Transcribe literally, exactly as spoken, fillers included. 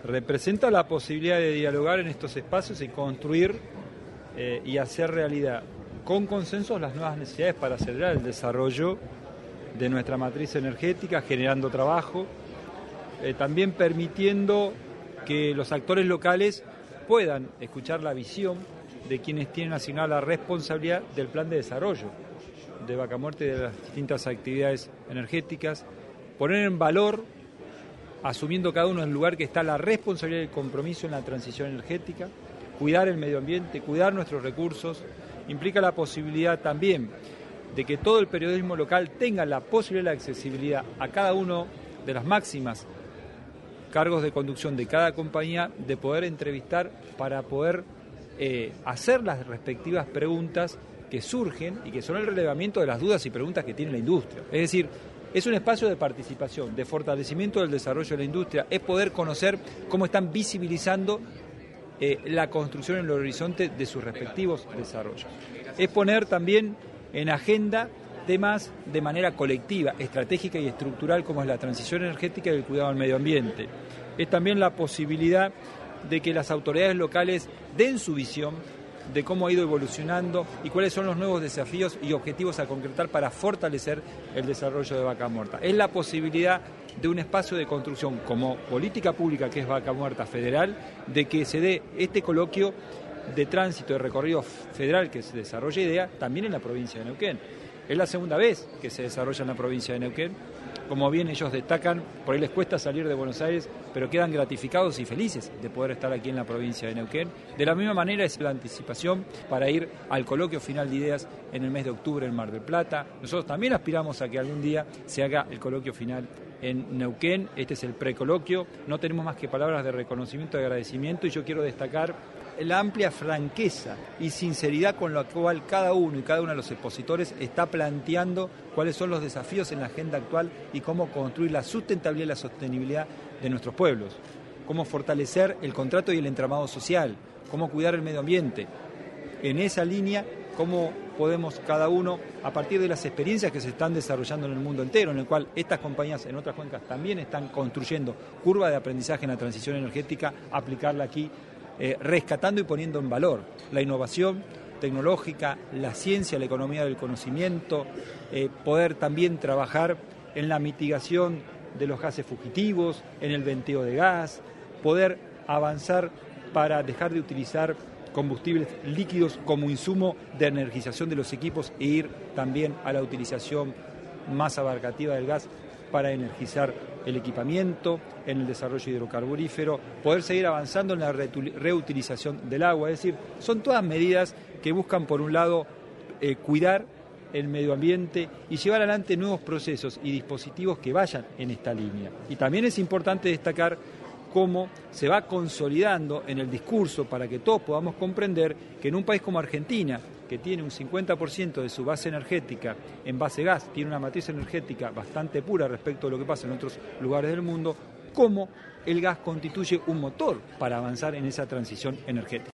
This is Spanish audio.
representa la posibilidad de dialogar en estos espacios y construir eh, y hacer realidad con consensos las nuevas necesidades para acelerar el desarrollo de nuestra matriz energética, generando trabajo, eh, también permitiendo que los actores locales puedan escuchar la visión de quienes tienen asignada la responsabilidad del plan de desarrollo de Vaca Muerta y de las distintas actividades energéticas, poner en valor, asumiendo cada uno en el lugar que está la responsabilidad y el compromiso en la transición energética, cuidar el medio ambiente, cuidar nuestros recursos, implica la posibilidad también de que todo el periodismo local tenga la posibilidad de la accesibilidad a cada uno de las máximas cargos de conducción de cada compañía, de poder entrevistar para poder eh, hacer las respectivas preguntas que surgen y que son el relevamiento de las dudas y preguntas que tiene la industria. Es decir, es un espacio de participación, de fortalecimiento del desarrollo de la industria, es poder conocer cómo están visibilizando eh, la construcción en el horizonte de sus respectivos desarrollos. Es poner también en agenda temas de manera colectiva, estratégica y estructural como es la transición energética y el cuidado del medio ambiente. Es también la posibilidad de que las autoridades locales den su visión de cómo ha ido evolucionando y cuáles son los nuevos desafíos y objetivos a concretar para fortalecer el desarrollo de Vaca Muerta. Es la posibilidad de un espacio de construcción como política pública que es Vaca Muerta Federal, de que se dé este coloquio de tránsito de recorrido federal que se desarrolla IDEA también en la provincia de Neuquén. Es la segunda vez que se desarrolla en la provincia de Neuquén. Como bien ellos destacan, por ahí les cuesta salir de Buenos Aires, pero quedan gratificados y felices de poder estar aquí en la provincia de Neuquén. De la misma manera es la anticipación para ir al coloquio final de ideas en el mes de octubre en Mar del Plata. Nosotros también aspiramos a que algún día se haga el coloquio final en Neuquén. Este es el precoloquio. No tenemos más que palabras de reconocimiento y agradecimiento, y yo quiero destacar la amplia franqueza y sinceridad con la cual cada uno y cada uno de los expositores está planteando cuáles son los desafíos en la agenda actual y cómo construir la sustentabilidad y la sostenibilidad de nuestros pueblos, cómo fortalecer el contrato y el entramado social, cómo cuidar el medio ambiente. En esa línea, cómo podemos cada uno, a partir de las experiencias que se están desarrollando en el mundo entero, en el cual estas compañías en otras cuencas también están construyendo curva de aprendizaje en la transición energética, aplicarla aquí, Eh, rescatando y poniendo en valor la innovación tecnológica, la ciencia, la economía del conocimiento, eh, poder también trabajar en la mitigación de los gases fugitivos, en el venteo de gas, poder avanzar para dejar de utilizar combustibles líquidos como insumo de energización de los equipos e ir también a la utilización más abarcativa del gas para energizar el equipamiento, en el desarrollo hidrocarburífero, poder seguir avanzando en la reutilización del agua. Es decir, son todas medidas que buscan, por un lado, eh, cuidar el medio ambiente y llevar adelante nuevos procesos y dispositivos que vayan en esta línea. Y también es importante destacar cómo se va consolidando en el discurso para que todos podamos comprender que en un país como Argentina, que tiene un cincuenta por ciento de su base energética en base gas, tiene una matriz energética bastante pura respecto a lo que pasa en otros lugares del mundo, cómo el gas constituye un motor para avanzar en esa transición energética.